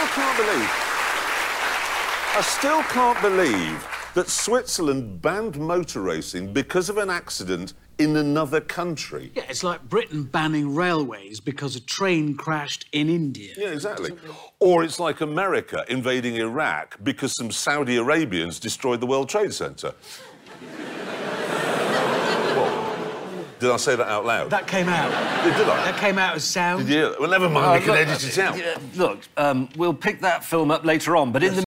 still can't believe that Switzerland banned motor racing because of an accident in another country. Yeah, it's like Britain banning railways because a train crashed in India. Yeah, exactly. Or it's like America invading Iraq because some Saudi Arabians destroyed the World Trade Center. What? Did I say that out loud? That came out. Did I? That came out as sound. Did you? Well, never mind, we can edit it out. Look, we'll pick that film up later on, but in the